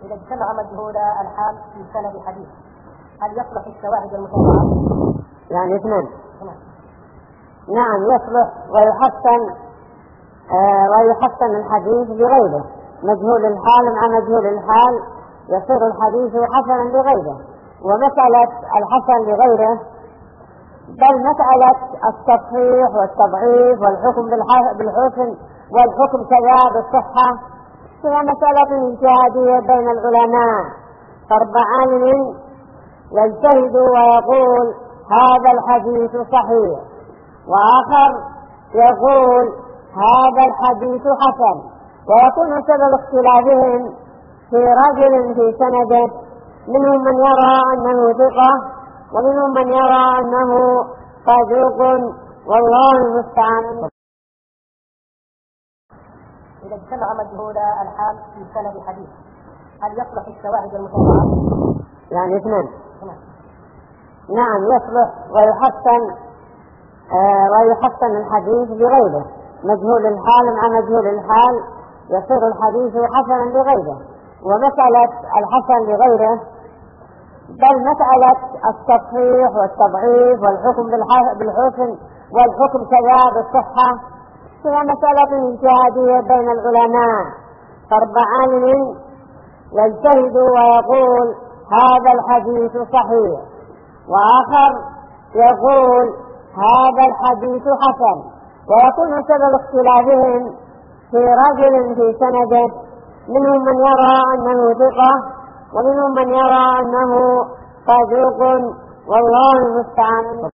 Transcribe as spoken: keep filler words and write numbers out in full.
إذا اجتمع مجهول الحال في سند حديث هل يصلح الشواهد المتابعة؟ يعني اثنين. نعم. نعم يصلح ويحسن آه ويحسن الحديث بغيره، مجهول الحال مع مجهول الحال يصير الحديث حسنا لغيره. ومسألة الحسن لغيره بل مسألة التصحيح والتضعيف والحكم بالحسن والحكم كذا بالصحة هي مسألة اجتهادية بين العلماء. فرب عالم يجتهد ويقول هذا الحديث صحيح، وآخر يقول هذا الحديث حسن، ويكون سبب اختلافهم في رجل في سنده، منهم من يرى أنه ثقة ومنهم من يرى أنه صدوق، والله المستعان. إذا اجتمع مجهول الحال في سند حديث هل يصلح الشواهد المتابعة؟ يعني اثنين. نعم. نعم يصلح ويحسن آه ويحسن الحديث بغيره، مجهول الحال مع مجهول الحال يصير الحديث حسنا لغيره. ومسألة الحسن لغيره بل مسألة التصحيح والتضعيف والحكم بالحسن والحكم كذا بالصحة هي مسألة اجتهادية بين العلماء. فرب عالم يجتهد ويقول هذا الحديث صحيح، وآخر يقول هذا الحديث حسن، ويكون سبب اختلافهم في رجل في سنده، منهم من يرى أنه ثقة ومنهم من يرى أنه صدوق، والله المستعان.